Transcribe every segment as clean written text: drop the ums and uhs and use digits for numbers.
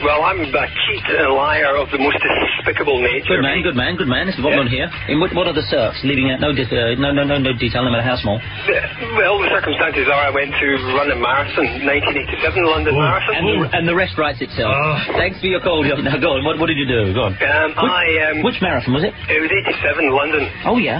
Well, I'm a cheat and liar of the most despicable nature. Good man. This is what we're here. In what are the circs? Leaving out no detail, no matter how small. Well, the circumstances are I went to run a marathon, 1987 London Marathon. And the rest writes itself. Thanks for your call, John. Now, go on. What did you do? Go on. Which marathon was it? It was 87 London. Oh, yeah.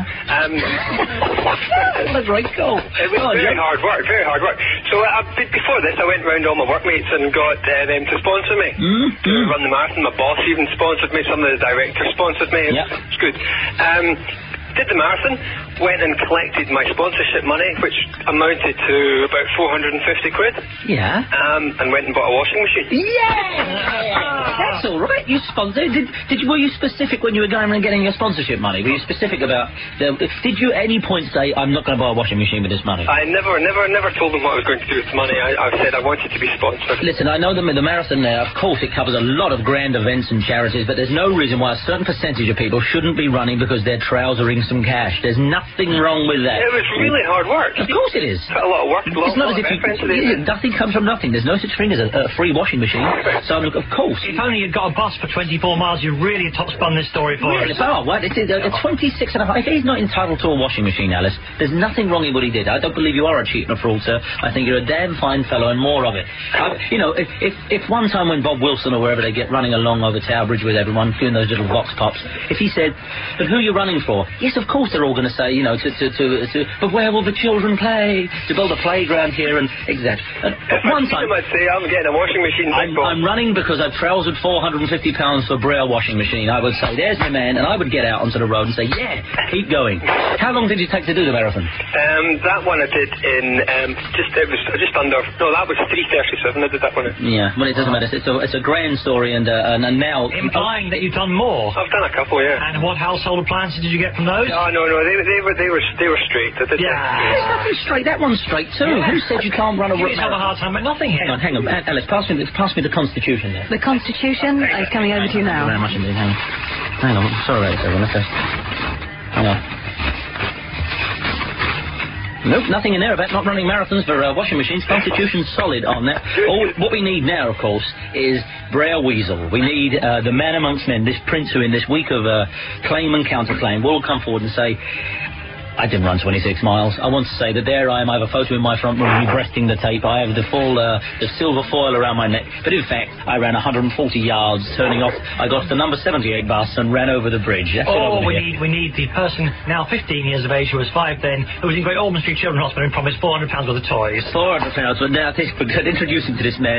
What a great goal. It was very hard work. So before this, I went round all my workmates and got them to sponsor me to run the marathon. My boss even sponsored me. Some of the directors sponsored me. Yep. It's good. Did the marathon, went and collected my sponsorship money, which amounted to about 450 quid. Yeah. And went and bought a washing machine. Yeah! That's all right. You sponsored. Were you specific when you were going and getting your sponsorship money? Were you specific about... did you at any point say, I'm not going to buy a washing machine with this money? I never told them what I was going to do with the money. I said I wanted to be sponsored. Listen, I know the marathon there, of course, it covers a lot of grand events and charities, but there's no reason why a certain percentage of people shouldn't be running because they're trousering some cash. There's nothing wrong with that. It was really hard work. Of course it is. A lot of work. It's not as if nothing comes from nothing. There's no such thing as a free washing machine. So, of course. If only you'd got a bus for 24 miles, you really top spun this story for us. Oh, what? It's 26 and a half. If he's not entitled to a washing machine, Alice, there's nothing wrong in what he did. I don't believe you are a cheat and a fraud, sir. I think you're a damn fine fellow and more of it. If one time when Bob Wilson or wherever they get running along over Tower Bridge with everyone, doing those little vox pops, if he said, but who are you running for? Yes, of course they're all going to say, but where will the children play? To build a playground here and exactly. One time I'd say I'm getting a washing machine. I'm running because I've trousered £450 for a Braille washing machine. I would say, there's my man, and I would get out onto the road and say, yeah, keep going. How long did you take to do the marathon? That one I did in just under. No, that was 3:37. I did that one. Yeah, well, it doesn't matter. It's a grand story, and now implying that you've done more. I've done a couple, yeah. And what household appliances did you get from those? Oh no, they were straight. There's nothing straight. That one's straight too. Yeah. Who said you can't run a marathon? You have a hard time with nothing here. Hang on. Alice, pass me the Constitution there. The Constitution is coming over to you now. Very much indeed. Hang on. Sorry, everyone. Hang on. Nope, nothing in there about not running marathons for washing machines. Constitution's solid on that. What we need now, of course, is Braille Weasel. We need the man amongst men, this prince who in this week of claim and counterclaim will come forward and say, I didn't run 26 miles. I want to say that there I am. I have a photo in my front room breasting the tape. I have the full, the silver foil around my neck. But in fact, I ran 140 yards, turning off. I got the number 78 bus and ran over the bridge. That's we need the person now 15 years of age who was 5 then, who was in Great Ormond Street Children's Hospital and promised £400 worth of toys. £400. But now, introducing to this man.